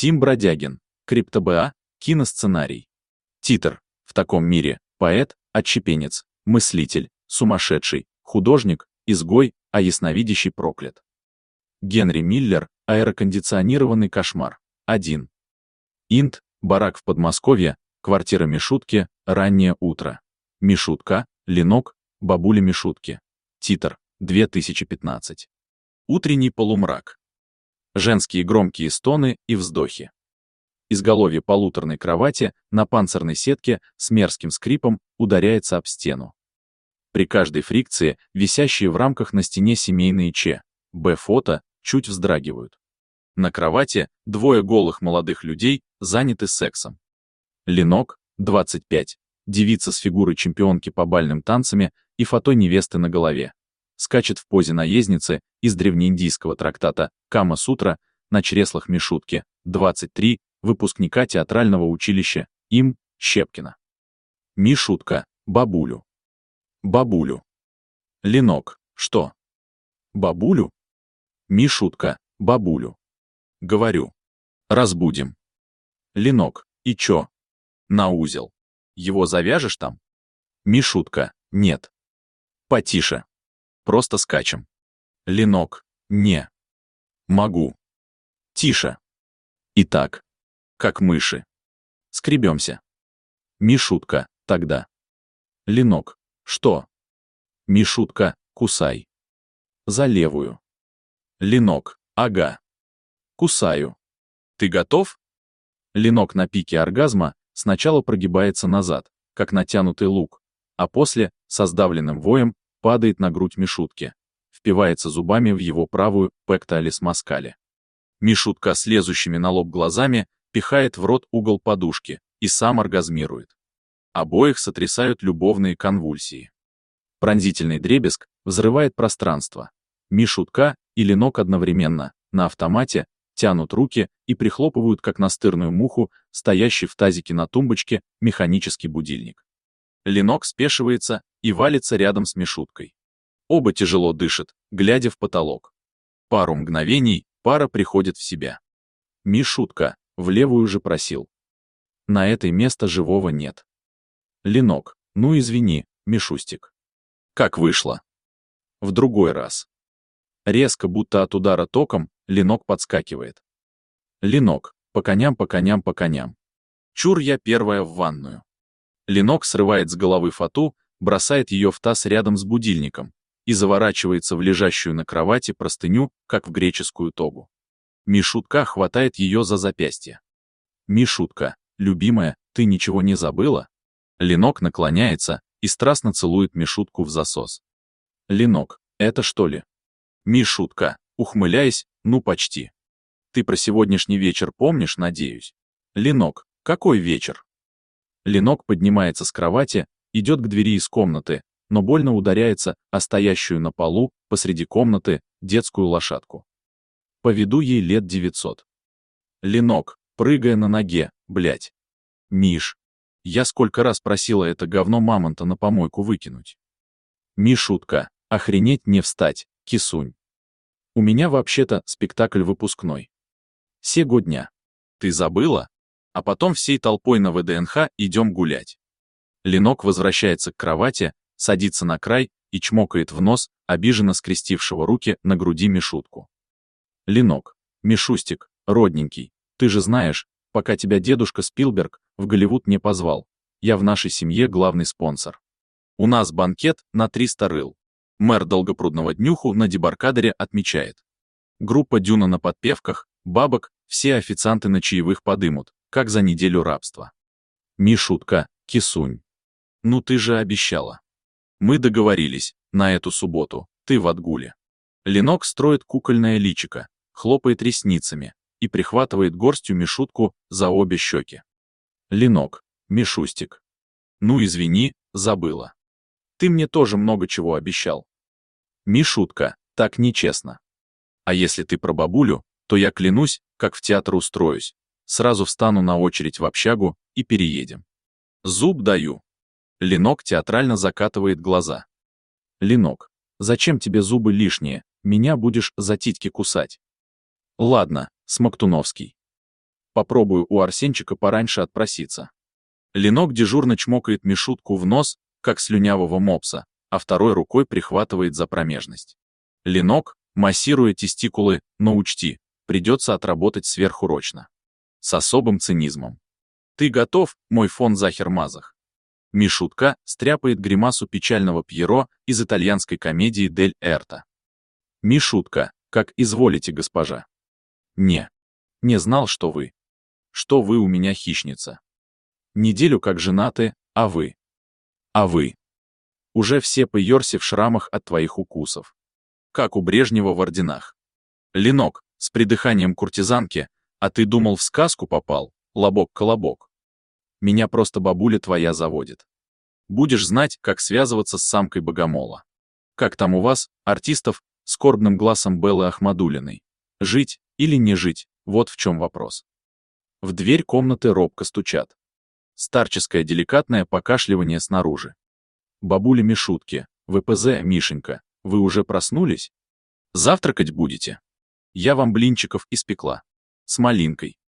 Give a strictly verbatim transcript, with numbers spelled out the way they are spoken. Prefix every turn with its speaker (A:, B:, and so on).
A: Тим Бродягин. Крипто-БА. Киносценарий. Титр. В таком мире. Поэт, отщепенец, мыслитель, сумасшедший, художник, изгой, а ясновидящий проклят. Генри Миллер. Аэрокондиционированный кошмар. один. Инт. Барак в Подмосковье. Квартира Мишутки. Раннее утро. Мишутка. Ленок. Бабуля Мишутки. Титр. две тысячи пятнадцать. Утренний полумрак. Женские громкие стоны и вздохи. Изголовье полуторной кровати на панцирной сетке с мерзким скрипом ударяется об стену. При каждой фрикции висящие в рамках на стене семейные Ч, Б фото чуть вздрагивают. На кровати двое голых молодых людей заняты сексом. Ленок, двадцать пять, девица с фигурой чемпионки по бальным танцами и фото невесты на голове. Скачет в позе наездницы из древнеиндийского трактата Кама-сутра на чреслах Мишутки, двадцать три, выпускника театрального училища им. Щепкина. Мишутка, бабулю. Бабулю. Ленок, что? Бабулю? Мишутка, бабулю. Говорю. Разбудим. Ленок, и чё? На узел. Его завяжешь там? Мишутка, нет. Потише. Просто скачем. Ленок, не. Могу. Тише. Итак, как мыши. Скребемся. Мишутка, тогда. Ленок, что? Мишутка, кусай. За левую. Ленок, ага. Кусаю. Ты готов? Ленок на пике оргазма сначала прогибается назад, как натянутый лук, а после, со сдавленным воем, падает на грудь Мишутки, впивается зубами в его правую пекталис маскале. Мишутка с лезущими на лоб глазами пихает в рот угол подушки и сам оргазмирует. Обоих сотрясают любовные конвульсии. Пронзительный дребезг взрывает пространство. Мишутка и Ленок одновременно, на автомате, тянут руки и прихлопывают, как настырную муху, стоящий в тазике на тумбочке, механический будильник. Ленок спешивается и валится рядом с Мишуткой. Оба тяжело дышат, глядя в потолок. Пару мгновений пара приходит в себя. Мишутка, в левую же просил. На это место живого нет. Ленок, ну извини, Мишустик. Как вышло? В другой раз. Резко, будто от удара током, Ленок подскакивает. Ленок, по коням, по коням, по коням. Чур я первая в ванную. Ленок срывает с головы фату, бросает ее в таз рядом с будильником и заворачивается в лежащую на кровати простыню, как в греческую тогу. Мишутка хватает ее за запястье. Мишутка, любимая, ты ничего не забыла? Ленок наклоняется и страстно целует Мишутку в засос. Ленок, это что ли? Мишутка, ухмыляясь, ну почти. Ты про сегодняшний вечер помнишь, надеюсь? Ленок, какой вечер? Ленок поднимается с кровати, идет к двери из комнаты, но больно ударяется о стоящую на полу, посреди комнаты, детскую лошадку. По виду ей лет девятьсот. Ленок, прыгая на ноге, блять. Миш, я сколько раз просила это говно мамонта на помойку выкинуть. Мишутка, охренеть не встать, кисунь. У меня вообще-то спектакль выпускной. Сего дня. Ты забыла? А потом всей толпой на вэ дэ эн ха идем гулять. Ленок возвращается к кровати, садится на край и чмокает в нос обиженно скрестившего руки на груди Мишутку. Ленок, Мишустик, родненький, ты же знаешь, пока тебя дедушка Спилберг в Голливуд не позвал, я в нашей семье главный спонсор. У нас банкет на триста рыл. Мэр Долгопрудного днюху на дебаркадере отмечает. Группа Дюна на подпевках, бабок, все официанты на чаевых подымут, как за неделю рабства. Мишутка, кисунь. Ну ты же обещала. Мы договорились, на эту субботу, ты в отгуле. Ленок строит кукольное личико, хлопает ресницами и прихватывает горстью Мишутку за обе щеки. Ленок, Мишустик. Ну извини, забыла. Ты мне тоже много чего обещал. Мишутка, так нечестно. А если ты про бабулю, то я клянусь, как в театр устроюсь. Сразу встану на очередь в общагу и переедем. Зуб даю. Ленок театрально закатывает глаза. Ленок, зачем тебе зубы лишние, меня будешь за титьки кусать. Ладно, Смоктуновский. Попробую у Арсенчика пораньше отпроситься. Ленок дежурно чмокает Мишутку в нос, как слюнявого мопса, а второй рукой прихватывает за промежность. Ленок, массируя тестикулы, но учти, придется отработать сверхурочно. С особым цинизмом. Ты готов, мой фон Захер-Мазах? Мишутка стряпает гримасу печального Пьеро из итальянской комедии «Дель Эрта». Мишутка, как изволите, госпожа. Не. Не знал, что вы. Что вы у меня хищница. Неделю как женаты, а вы. А вы. Уже все Пьерси в шрамах от твоих укусов. Как у Брежнева в орденах. Ленок, с придыханием куртизанки, а ты думал, в сказку попал, лобок-колобок. Меня просто бабуля твоя заводит. Будешь знать, как связываться с самкой богомола. Как там у вас, артистов, скорбным глазом Беллы Ахмадулиной? Жить или не жить, вот в чем вопрос. В дверь комнаты робко стучат. Старческое деликатное покашливание снаружи. Бабуля Мишутки, ВПЗ Мишенька, вы уже проснулись? Завтракать будете? Я вам блинчиков испекла. С малинкой.